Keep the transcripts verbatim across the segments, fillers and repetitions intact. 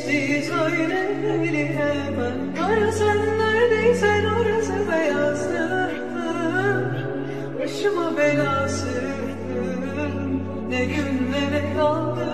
geçti söyleyeli hemen. Kara sen neredeysen orası beyazdır. Başıma belası, ne günlere kaldı.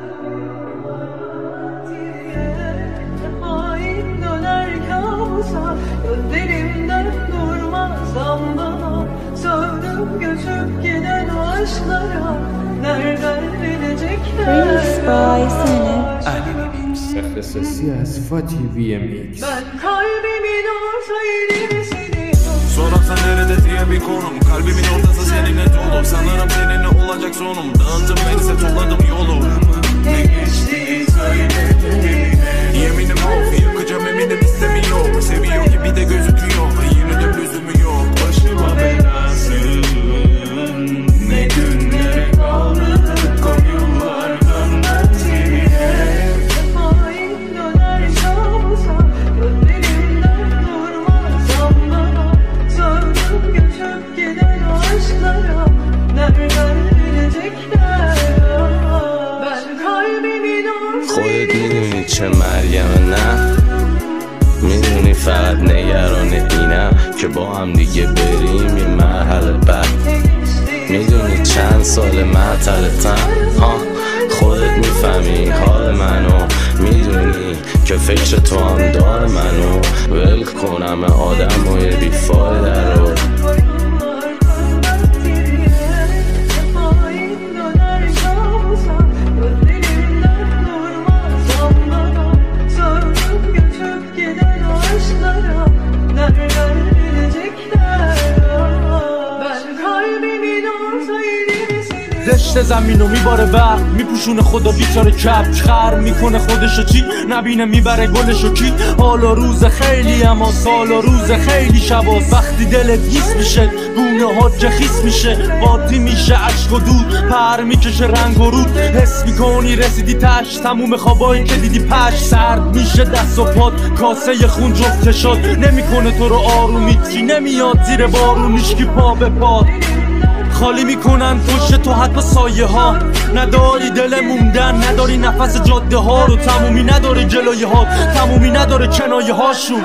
Hain döner kabusa, gözlerimden durmaz damlama. Sövdüm göçüp giden aşklara, nereden bilecekler? Remix by Sene. S S C S Fatih V M X. Ben kalbimin ortayını seni. Sorarsan nerede diye bir konum. Kalbimin ortası seninle dolu. Sanırım seninle olacak sonum. Dağındım beni topladım yolu. Ne geçti söyledi. Yeminim of, yakacağım eminim istemiyor. Seviyor gibi de gözüküyor, yine de lüzumu yok. Başıma belasın, ne günlere kaldı. Koyunlardan ben seni. Hain döner kabusa, gözlerimden durmaz damlama. Sövdüm göçüp giden aşklara, nereden bilecekler? Ben kalbimin ortayını. خودت میدونی چه مریم نه میدونی فقط نگران اینم که با هم دیگه بریم یه مرحله بعد میدونی چند سال معطلتم ها خودت میفهمی حال منو میدونی که فکر تو هم داره منو ول کنم آدم و یه بیفایده رو رشته زمینو میباره برق میپوشونه خدا بیچاره کپ خر میکنه خودشو چی نبینه میبره گلشو کی حالا روز خیلی اما سال و روز خیلی شباز وقتی دلت گیس میشه گونه ها جخیس میشه بادی میشه عشق و دود پر میکشه رنگ و رود حس میکنی رسیدی تش تموم خوابایی که دیدی پش سرد میشه دست و پاد کاسه خون جفته شد نمیکنه تو رو آرومی چی نمیاد زیر بارونیشکی پا به پاد خالی میکنن پشت تو حتی سایه ها نداری دل موندن نداری نفس جاده ها رو تمومی نداره جلوی ها تمومی نداره کنایه هاشون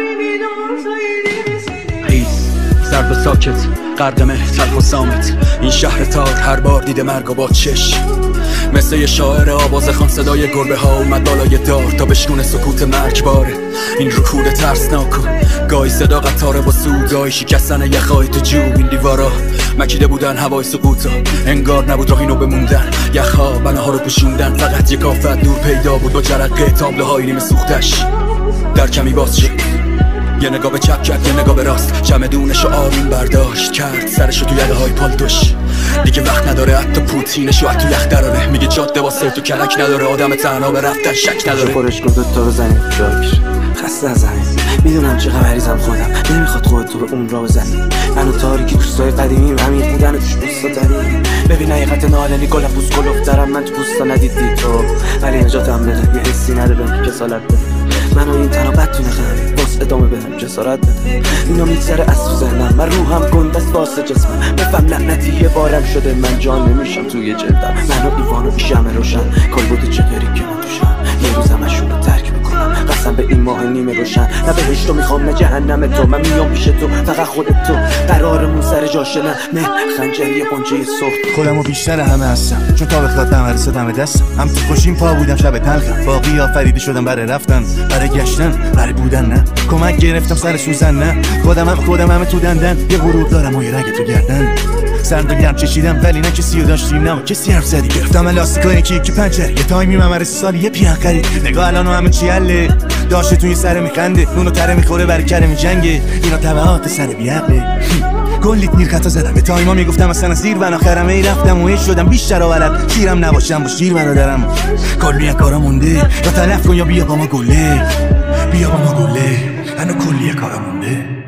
هیس سرد و ساکت قردمه تلخ و سامت این شهر تار هر بار دیده مرگ و با چش مثل یه شاعر آوازه خان صدای گربه ها اومد بالای دار تا بشکونه سکوت مرگباره این رکود ترسناک و گاهی صدا قطاره با سو گاهی شکستن یخای تو جوب این دیوارا مکیده بودن هوای سقوطا انگار نبود راهی نو بموندن یخها بناها رو پوشوندن فقط یک آفت نور پیدا بود با جرقه تابلو های نیمه سوختش در کمی باز شد یه نگاه به چپ کرد یه نگاه به راست چمدونشو آروم برداشت کرد سرشو تو یقه های پالتوش دیگه وقت نداره حتی پوتینشو حتی یخ دراره میگه جاده واسه تو کلک نداره آدم تنها به رفتن شک نداره خورش گفت تو بزنیم جای بشه خسته از همین میدونم چقدر مریضم خودم نمیخواد خودت تو به اون را بزنی منو تاریکی دوستای قدیمیم همین بودن توش دوستا داریم ببین حقیقت نالنی گلم بوز گلوف دارم من تو بوستا ندیدی تو ولی نجاتم بده یه حسی ندارم که کسالت بده منو این تنها بدتونه خیلی باز ادامه بدم جسارت بده اینا میگذره از تو ذهنم من روحم گنده است واسه جسمم بفهم لعنتی یه بارم شده من جان نمیشم توی جلدم منو ایوانو شمع روشن کالبد چهری که من توشم یه روزم اشون رو ترک بکنم قسم به این ماه نیمه روشن نه بهشت رو میخوام نه جهنم تو من میام پیش تو فقط خودت تو قرارمون سر جاشه نه نه خنجری قنچه سخت خودمو بیشتر همه هستم چون تا بخواد نمرسه دم دستم هم تو خوشیم پا بودم شب تلخم باقی آفریده شدم برای رفتن برای گشتن برای بودن نه کمک گرفتم سر سوزن نه خودم هم خودم همه تو دندن یه غروب دارم و یه رگ تو گردن سرد و گرم چشیدم ولی نه کسی رو داشتیم نه کسی حرف زدی گرفتم لاستیکای کی کی پنچر یه تایمی ممرسی سال یه پیان خرید نگاه الان همه چی حله داشته توی سر میخنده نونو تره میخوره برای کره میجنگه اینا تبعات سر بیعقله کلیت میر خطا زدم به تایما میگفتم اصلا زیر و آخرم ای رفتم و هیچ شدم بیشتر آورد شیرم نباشم با شیر برادرم کلیه کارا مونده یا تلف کن یا بیا با ما گله بیا با ما گله هنو کلیه کارا مونده